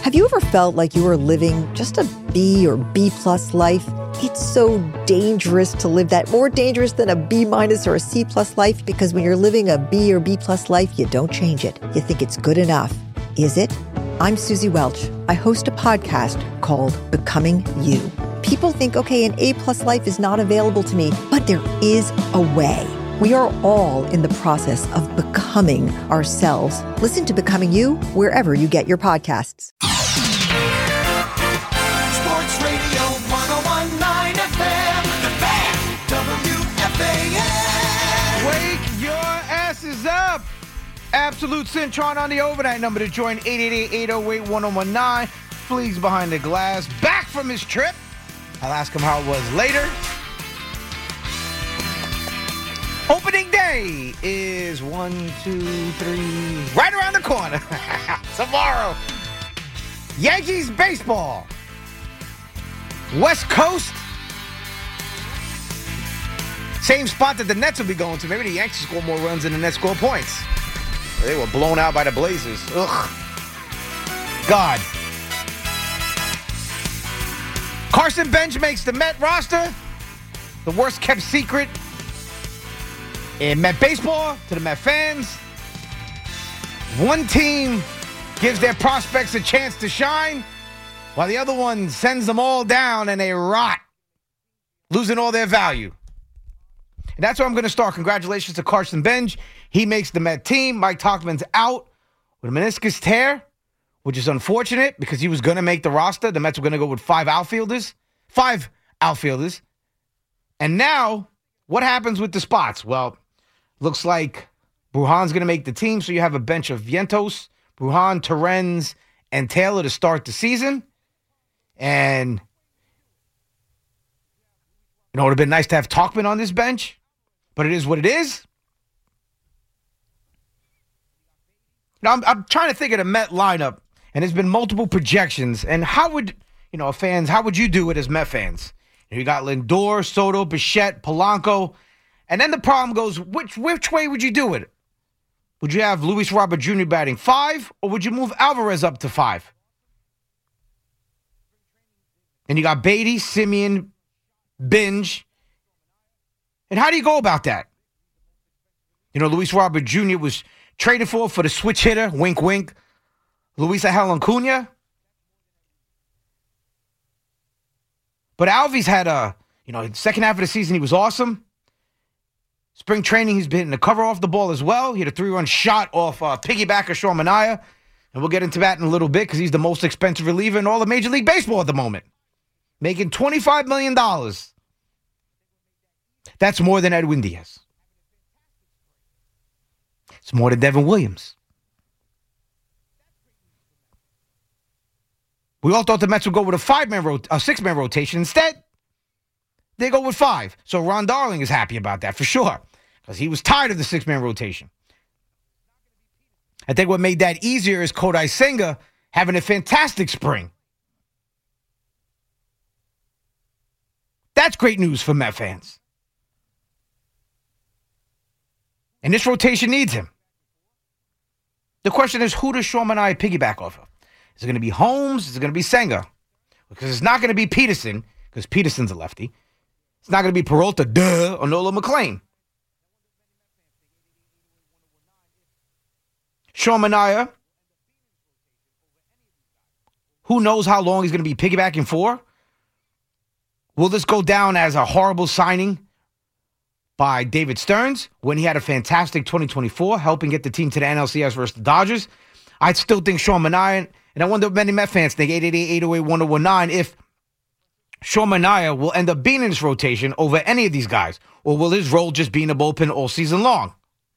Have you ever felt like you were living just a B or B plus life? It's so dangerous to live that, more dangerous than a B minus or a C plus life, because when you're living a B or B plus life, you don't change it. You think it's good enough. Is it? I'm Susie Welch. I host a podcast called Becoming You. People think, okay, an A plus life is not available to me, but there is a way. We are all in the process of becoming ourselves. Listen to Becoming You wherever you get your podcasts. Sports Radio 101.9 FM, The Fan, WFAN. Wake your asses up. Absolute Cintron on the overnight number to join 888-808-1019. Fleas behind the glass. Back from his trip. I'll ask him how it was later. Opening day is 1, 2, 3, right around the corner. Tomorrow. Yankees baseball. West Coast. Same spot that the Nets will be going to. Maybe the Yankees score more runs than the Nets score points. They were blown out by the Blazers. Ugh. God. Carson Bench makes the Met roster. The worst kept secret in Met baseball to the Met fans. One team gives their prospects a chance to shine, while the other one sends them all down and they rot, losing all their value. And that's where I'm going to start. Congratulations to Carson Bench. He makes the Met team. Mike Tauchman's out with a meniscus tear, which is unfortunate because he was going to make the roster. The Mets were going to go with five outfielders. And now, what happens with the spots? Well, looks like Brujan's going to make the team, so you have a bench of Vientos, Brujan, Torrens, and Taylor to start the season. And it would have been nice to have Tauchman on this bench, but it is what it is. Now, I'm trying to think of the Met lineup, and there's been multiple projections. And how would, fans, how would you do it as Met fans? You got Lindor, Soto, Bichette, Polanco. And then the problem goes, which way would you do it? Would you have Luis Robert Jr. batting 5, or would you move Alvarez up to 5? And you got Beatty, Simeon, Binge. And how do you go about that? Luis Robert Jr. was traded for the switch hitter, wink, wink, Luis Angel Acuna. But Alvy's had second half of the season, he was awesome. Spring training, he's been hitting the cover off the ball as well. He had a 3-run shot off piggyback of Sean Manaea. And we'll get into that in a little bit because he's the most expensive reliever in all of Major League Baseball at the moment. Making $25 million. That's more than Edwin Diaz. It's more than Devin Williams. We all thought the Mets would go with a 6-man rotation. Instead, they go with 5. So Ron Darling is happy about that for sure, because he was tired of the 6-man rotation. I think what made that easier is Kodai Senga having a fantastic spring. That's great news for Met fans. And this rotation needs him. The question is, who does Sean Manaea piggyback off of? Is it going to be Holmes? Is it going to be Senga? Because it's not going to be Peterson, because Peterson's a lefty. It's not going to be Peralta, or Nola McLean. Sean Manaea, who knows how long he's going to be piggybacking for? Will this go down as a horrible signing by David Stearns when he had a fantastic 2024, helping get the team to the NLCS versus the Dodgers? I still think Sean Manaea, and I wonder if many Met fans think 888-808-1019, if Sean Manaea will end up being in this rotation over any of these guys, or will his role just be in the bullpen all season long?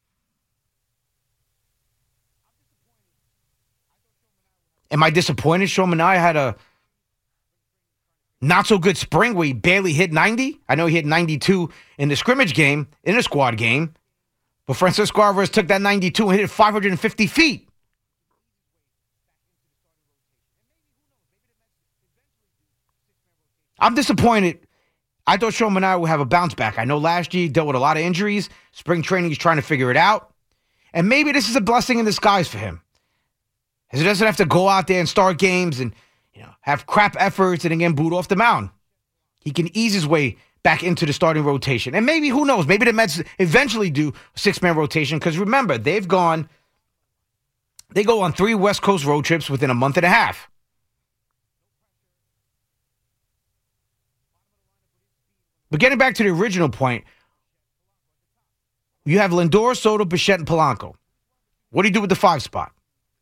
Am I disappointed Sean Manaea had a not-so-good spring where he barely hit 90? I know he hit 92 in the scrimmage game, in a squad game, but Francisco Alvarez took that 92 and hit it 550 feet. I'm disappointed. I thought Sean Manaea would have a bounce back. I know last year he dealt with a lot of injuries. Spring training, he's trying to figure it out. And maybe this is a blessing in disguise for him. He doesn't have to go out there and start games and have crap efforts and again boot off the mound. He can ease his way back into the starting rotation. And maybe, who knows, maybe the Mets eventually do a six-man rotation because remember, they go on 3 West Coast road trips within a month and a half. But getting back to the original point, you have Lindor, Soto, Bichette, and Polanco. What do you do with the 5 spot?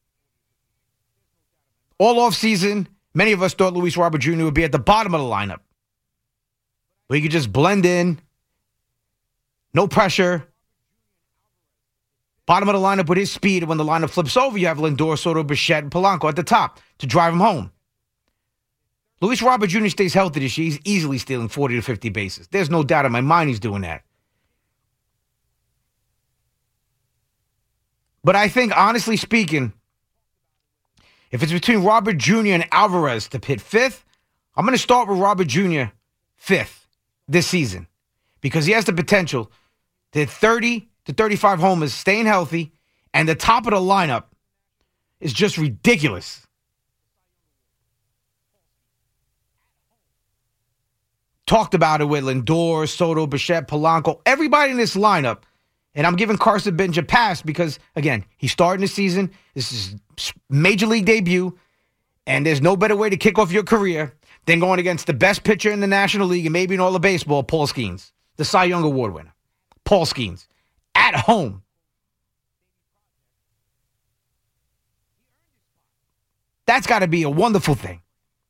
All offseason, many of us thought Luis Robert Jr. would be at the bottom of the lineup, where he could just blend in, no pressure, bottom of the lineup with his speed. And when the lineup flips over, you have Lindor, Soto, Bichette, and Polanco at the top to drive him home. Luis Robert Jr. stays healthy this year. He's easily stealing 40 to 50 bases. There's no doubt in my mind he's doing that. But I think, honestly speaking, if it's between Robert Jr. and Alvarez to hit 5th, I'm going to start with Robert Jr. 5th this season because he has the potential to hit 30 to 35 homers, staying healthy, and the top of the lineup is just ridiculous. Talked about it with Lindor, Soto, Bichette, Polanco, everybody in this lineup. And I'm giving Carson Bench a pass because, again, he's starting the season. This is major league debut, and there's no better way to kick off your career than going against the best pitcher in the National League and maybe in all of baseball, Paul Skeens, the Cy Young Award winner. Paul Skeens, at home. That's got to be a wonderful thing.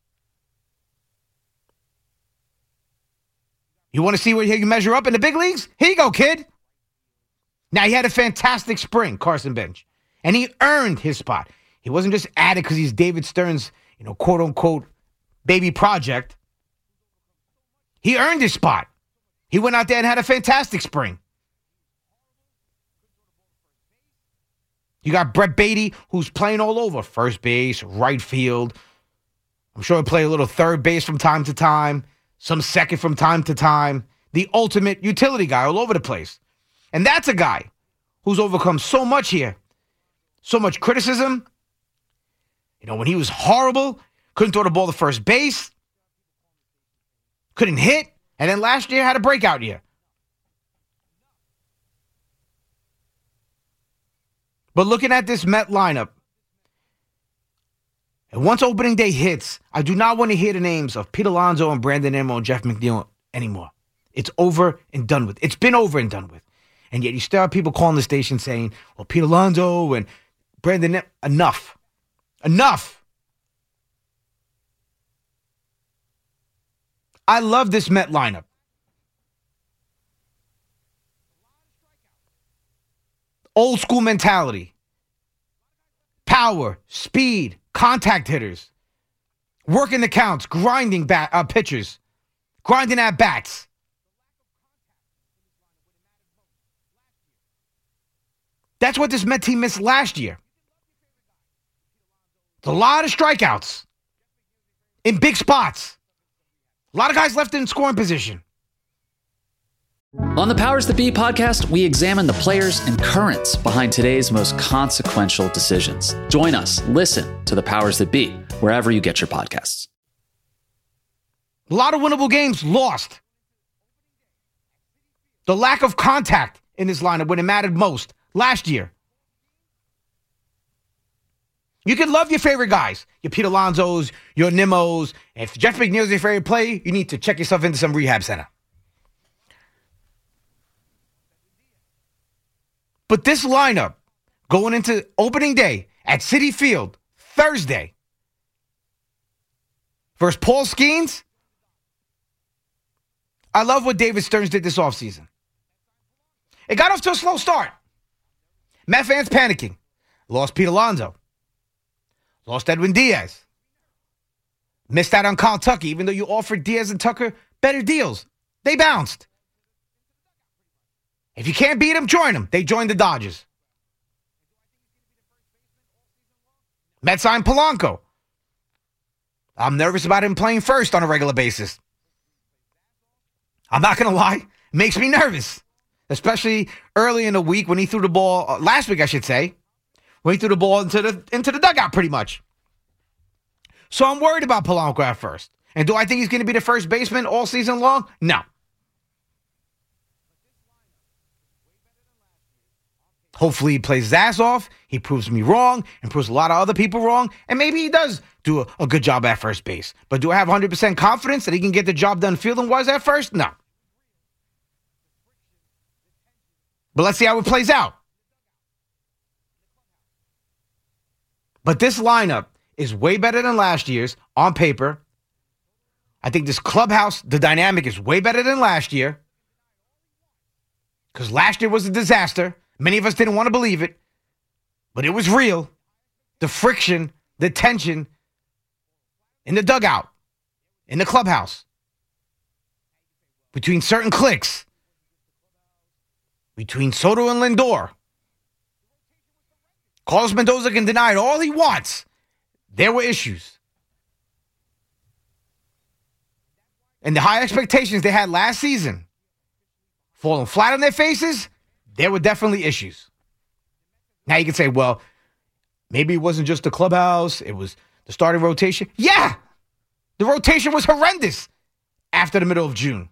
You want to see where you can measure up in the big leagues? Here you go, kid. Now, he had a fantastic spring, Carson Bench, and he earned his spot. He wasn't just added because he's David Stern's, quote-unquote, baby project. He earned his spot. He went out there and had a fantastic spring. You got Brett Beatty, who's playing all over. First base, right field. I'm sure he'll play a little third base from time to time, some second from time to time. The ultimate utility guy all over the place. And that's a guy who's overcome so much here. So much criticism. When he was horrible, couldn't throw the ball to first base, couldn't hit, and then last year had a breakout year. But looking at this Met lineup, and once opening day hits, I do not want to hear the names of Pete Alonso and Brandon Nimmo and Jeff McNeil anymore. It's over and done with. It's been over and done with. And yet you still have people calling the station saying, well, Pete Alonso and Brandon Nimmo, enough. Enough. I love this Met lineup. Old school mentality. Power, speed, contact hitters. Working the counts, grinding pitchers. Grinding at bats. That's what this Met team missed last year. It's a lot of strikeouts in big spots. A lot of guys left in scoring position. On the Powers That Be podcast, we examine the players and currents behind today's most consequential decisions. Join us. Listen to the Powers That Be wherever you get your podcasts. A lot of winnable games lost. The lack of contact in this lineup when it mattered most last year. You can love your favorite guys, your Pete Alonsos, your Nimmos. If Jeff McNeil's your favorite play, you need to check yourself into some rehab center. But this lineup, going into opening day at Citi Field, Thursday, versus Paul Skeens, I love what David Stearns did this offseason. It got off to a slow start. Met fans panicking. Lost Pete Alonso. Lost Edwin Diaz. Missed out on Kyle Tucker, even though you offered Diaz and Tucker better deals. They bounced. If you can't beat them, join them. They joined the Dodgers. Mets signed Polanco. I'm nervous about him playing first on a regular basis. I'm not going to lie. It makes me nervous. Especially early in the week when he threw the ball, last week I should say, when he threw the ball into the dugout pretty much. So I'm worried about Polanco at first. And do I think he's going to be the first baseman all season long? No. Hopefully he plays his ass off. He proves me wrong and proves a lot of other people wrong. And maybe he does do a good job at first base. But do I have 100% confidence that he can get the job done fielding-wise at first? No. But let's see how it plays out. But this lineup is way better than last year's on paper. I think this clubhouse, the dynamic is way better than last year. Because last year was a disaster. Many of us didn't want to believe it. But it was real. The friction, the tension in the dugout, in the clubhouse, between certain cliques, between Soto and Lindor. Carlos Mendoza can deny it all he wants. There were issues. And the high expectations they had last season, falling flat on their faces, there were definitely issues. Now you can say, well, maybe it wasn't just the clubhouse, it was the starting rotation. Yeah, the rotation was horrendous after the middle of June.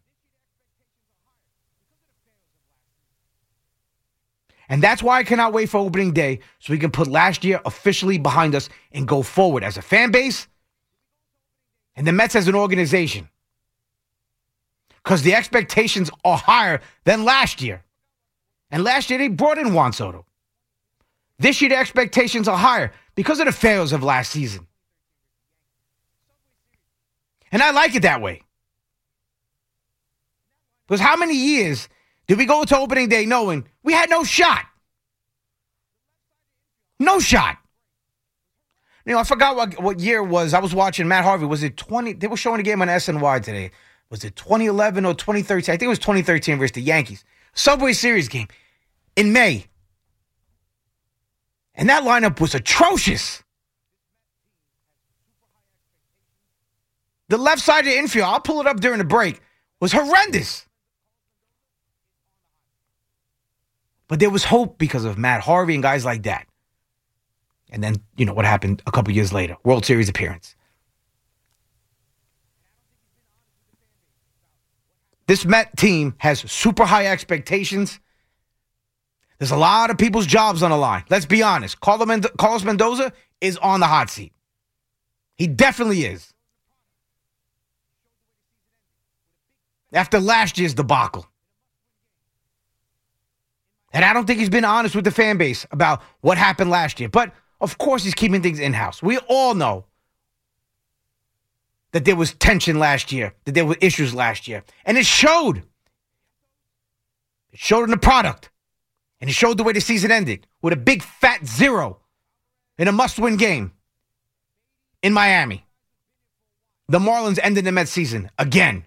And that's why I cannot wait for opening day so we can put last year officially behind us and go forward as a fan base and the Mets as an organization. Because the expectations are higher than last year. And last year they brought in Juan Soto. This year the expectations are higher because of the failures of last season. And I like it that way. Because how many years did we go to opening day knowing we had no shot? No shot. You know, I forgot what year it was. I was watching Matt Harvey. Was it 20? They were showing a game on SNY today. Was it 2011 or 2013? I think it was 2013 versus the Yankees. Subway Series game in May. And that lineup was atrocious. The left side of the infield, I'll pull it up during the break, was horrendous. But there was hope because of Matt Harvey and guys like that. And then, you know, what happened a couple years later. World Series appearance. This Met team has super high expectations. There's a lot of people's jobs on the line. Let's be honest. Carlos Mendoza is on the hot seat. He definitely is. After last year's debacle. And I don't think he's been honest with the fan base about what happened last year. But, of course, he's keeping things in-house. We all know that there was tension last year, that there were issues last year. And it showed. It showed in the product. And it showed the way the season ended with a big fat 0 in a must-win game in Miami. The Marlins ended the Mets season again.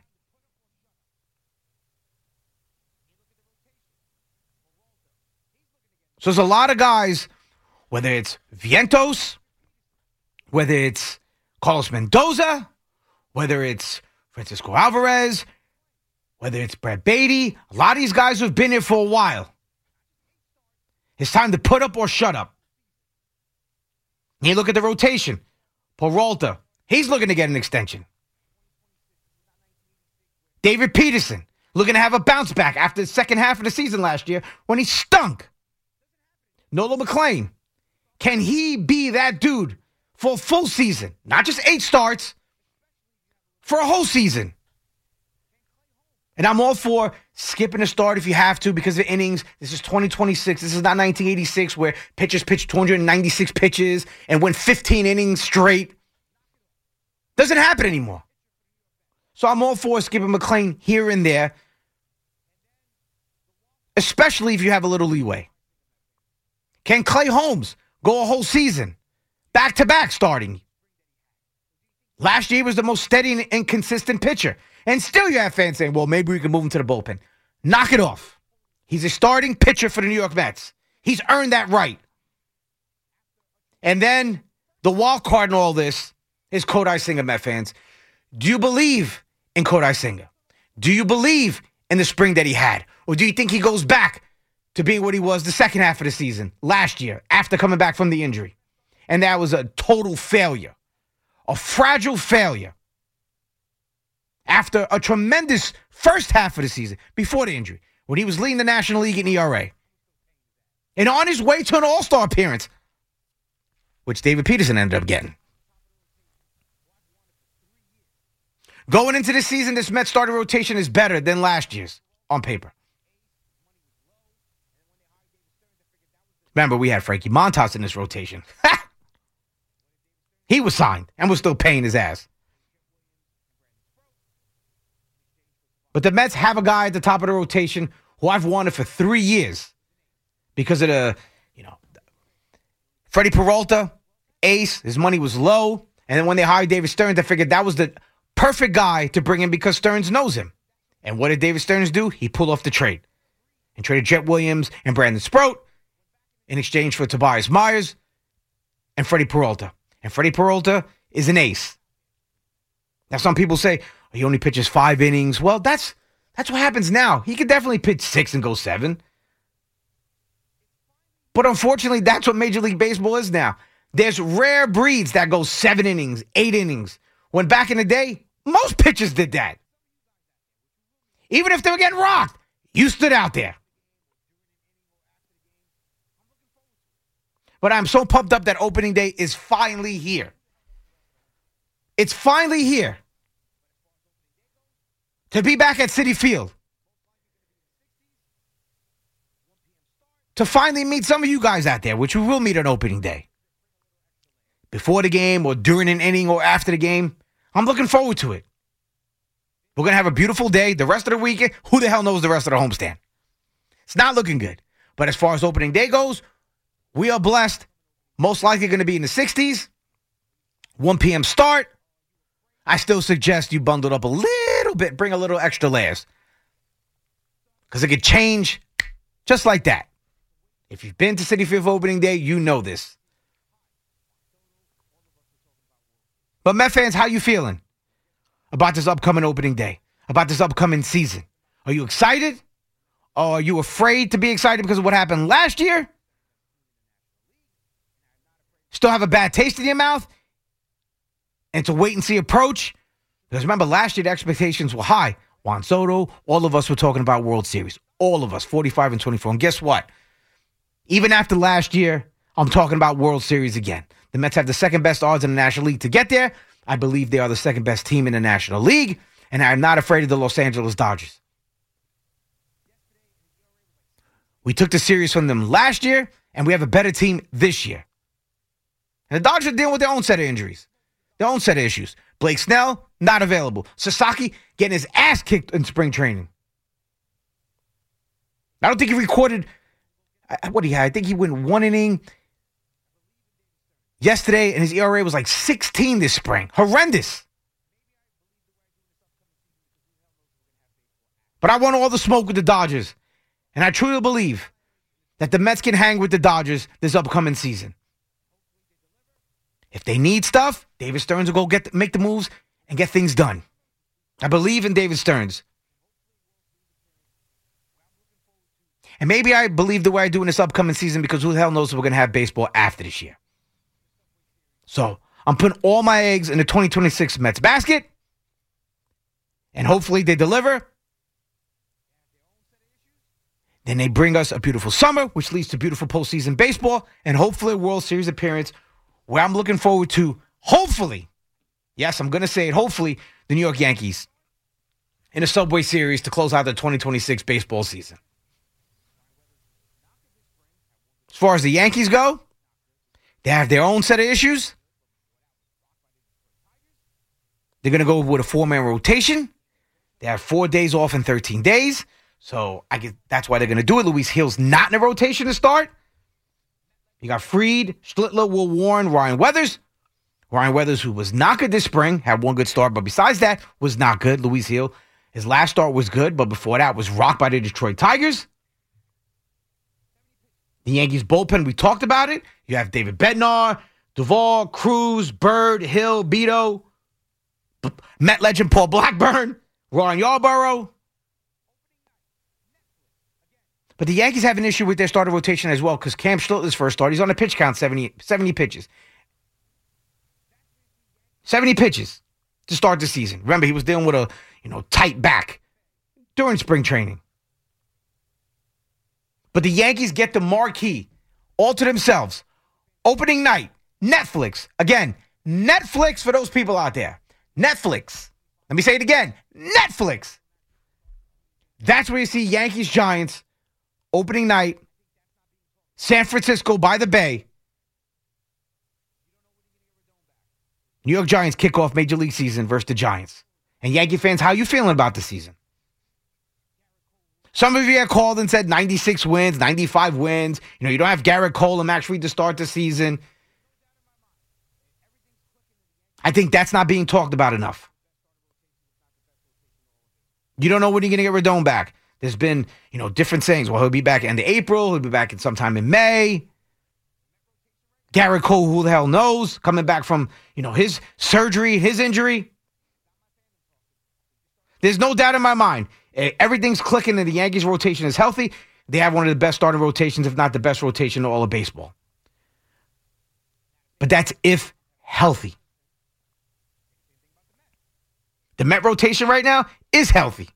So there's a lot of guys, whether it's Vientos, whether it's Carlos Mendoza, whether it's Francisco Alvarez, whether it's Brett Beatty, a lot of these guys who've been here for a while. It's time to put up or shut up. You look at the rotation. Peralta, he's looking to get an extension. David Peterson, looking to have a bounce back after the second half of the season last year when he stunk. Nolan McLean, can he be that dude for a full season? Not just 8 starts, for a whole season. And I'm all for skipping a start if you have to because of innings. This is 2026. This is not 1986 where pitchers pitched 296 pitches and went 15 innings straight. Doesn't happen anymore. So I'm all for skipping McLean here and there, especially if you have a little leeway. Can Clay Holmes go a whole season, back-to-back starting? Last year was the most steady and consistent pitcher. And still you have fans saying, well, maybe we can move him to the bullpen. Knock it off. He's a starting pitcher for the New York Mets. He's earned that right. And then the wild card in all this is Kodai Senga, Met fans. Do you believe in Kodai Senga? Do you believe in the spring that he had? Or do you think he goes back to being what he was the second half of the season last year after coming back from the injury. And that was a total failure, a fragile failure after a tremendous first half of the season before the injury when he was leading the National League in ERA. And on his way to an all-star appearance, which David Peterson ended up getting. Going into this season, this Mets starting rotation is better than last year's on paper. Remember, we had Frankie Montas in this rotation. He was signed and was still paying his ass. But the Mets have a guy at the top of the rotation who I've wanted for 3 years because of Freddie Peralta, ace, his money was low. And then when they hired David Stearns, I figured that was the perfect guy to bring in because Stearns knows him. And what did David Stearns do? He pulled off the trade and traded Jet Williams and Brandon Sproat in exchange for Tobias Myers and Freddie Peralta. And Freddie Peralta is an ace. Now, some people say, he only pitches 5 innings. Well, that's what happens now. He could definitely pitch 6 and go 7. But unfortunately, that's what Major League Baseball is now. There's rare breeds that go 7 innings, 8 innings. When back in the day, most pitchers did that. Even if they were getting rocked, you stood out there. But I'm so pumped up that opening day is finally here. It's finally here. To be back at Citi Field. To finally meet some of you guys out there, which we will meet on opening day. Before the game or during an inning or after the game. I'm looking forward to it. We're going to have a beautiful day. The rest of the weekend, who the hell knows the rest of the homestand? It's not looking good. But as far as opening day goes, we are blessed. Most likely going to be in the 60s. 1 p.m. start. I still suggest you bundle up a little bit. Bring a little extra layers. Because it could change just like that. If you've been to Citi Field for opening day, you know this. But Met fans, how you feeling about this upcoming opening day? About this upcoming season? Are you excited? Or are you afraid to be excited because of what happened last year? Still have a bad taste in your mouth? And it's a wait-and-see approach? Because remember, last year the expectations were high. Juan Soto, all of us were talking about World Series. All of us, 45 and 24. And guess what? Even after last year, I'm talking about World Series again. The Mets have the second best odds in the National League to get there. I believe they are the second best team in the National League. And I'm not afraid of the Los Angeles Dodgers. We took the series from them last year, and we have a better team this year. And the Dodgers are dealing with their own set of injuries, their own set of issues. Blake Snell, not available. Sasaki getting his ass kicked in spring training. I don't think he recorded, what he had. I think he went 1 inning yesterday, and his ERA was like 16 this spring. Horrendous. But I want all the smoke with the Dodgers. And I truly believe that the Mets can hang with the Dodgers this upcoming season. If they need stuff, David Stearns will go make the moves and get things done. I believe in David Stearns. And maybe I believe the way I do in this upcoming season because who the hell knows if we're going to have baseball after this year. So I'm putting all my eggs in the 2026 Mets basket. And hopefully they deliver. Then they bring us a beautiful summer, which leads to beautiful postseason baseball. And hopefully a World Series appearance where I'm looking forward to, hopefully, yes, I'm going to say it, hopefully, the New York Yankees in a Subway Series to close out the 2026 baseball season. As far as the Yankees go, they have their own set of issues. They're going to go with a 4-man rotation. They have 4 days off in 13 days. So I guess that's why they're going to do it. Luis Hill's not in the rotation to start. You got Fried, Schlittler, Will Warren, Ryan Weathers. Ryan Weathers, who was not good this spring, had one good start, but besides that, was not good. Luis Hill, his last start was good, but before that was rocked by the Detroit Tigers. The Yankees bullpen, we talked about it. You have David Bednar, Duvall, Cruz, Bird, Hill, Beto, Met legend Paul Blackburn, Ron Yarborough. But the Yankees have an issue with their starter rotation as well because Cam Schlittler's first start, he's on a pitch count, 70 pitches. 70 pitches to start the season. Remember, he was dealing with a tight back during spring training. But the Yankees get the marquee all to themselves. Opening night, Netflix. Again, Netflix for those people out there. Netflix. Let me say it again. Netflix. That's where you see Yankees-Giants opening night, San Francisco by the Bay. New York Giants kick off Major League season versus the Giants. And Yankee fans, how you feeling about the season? Some of you have called and said 96 wins, 95 wins. You don't have Garrett Cole and Max Fried to start the season. I think that's not being talked about enough. You don't know when you're going to get Rodon back. There's been, different sayings. Well, he'll be back end of April. He'll be back in sometime in May. Garrett Cole, who the hell knows, coming back from, his surgery, his injury. There's no doubt in my mind. Everything's clicking and the Yankees rotation is healthy. They have one of the best starting rotations, if not the best rotation in all of baseball. But that's if healthy. The Met rotation right now is healthy.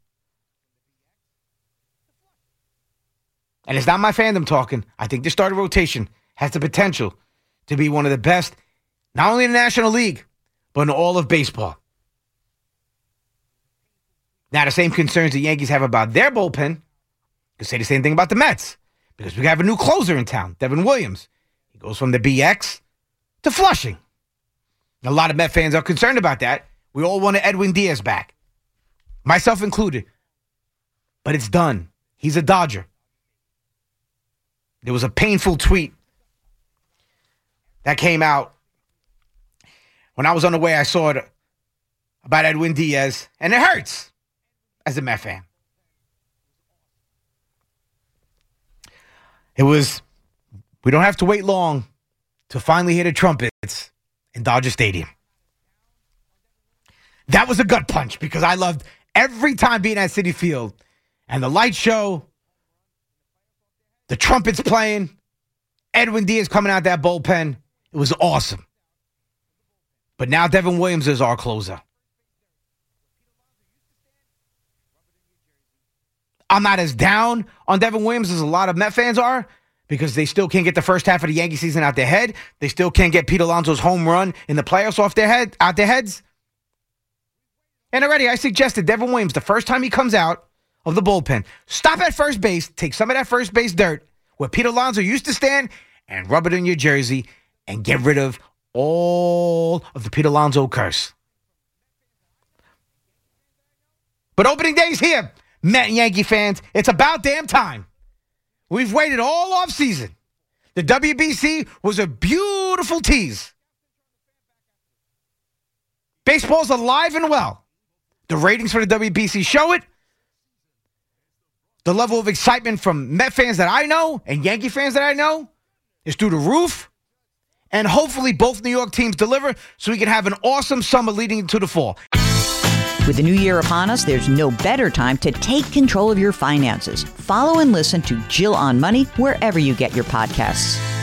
And it's not my fandom talking. I think the starting rotation has the potential to be one of the best, not only in the National League, but in all of baseball. Now, the same concerns the Yankees have about their bullpen, you can say the same thing about the Mets, because we have a new closer in town, Devin Williams. He goes from the BX to Flushing. A lot of Met fans are concerned about that. We all wanted Edwin Diaz back, myself included. But it's done. He's a Dodger. There was a painful tweet that came out when I was on the way. I saw it about Edwin Diaz, and it hurts as a Met fan. We don't have to wait long to finally hear the trumpets in Dodger Stadium. That was a gut punch because I loved every time being at Citi Field and the light show, the trumpets playing, Edwin Diaz coming out that bullpen. It was awesome. But now Devin Williams is our closer. I'm not as down on Devin Williams as a lot of Met fans are because they still can't get the first half of the Yankee season out their head. They still can't get Pete Alonso's home run in the playoffs out their heads. And already I suggested Devin Williams, the first time he comes out of the bullpen, stop at first base, take some of that first base dirt where Pete Alonso used to stand and rub it in your jersey and get rid of all of the Pete Alonso curse. But opening day is here. Met and Yankee fans, it's about damn time. We've waited all off season. The WBC was a beautiful tease. Baseball's alive and well. The ratings for the WBC show it. The level of excitement from Met fans that I know and Yankee fans that I know is through the roof. And hopefully both New York teams deliver so we can have an awesome summer leading into the fall. With the new year upon us, there's no better time to take control of your finances. Follow and listen to Jill on Money wherever you get your podcasts.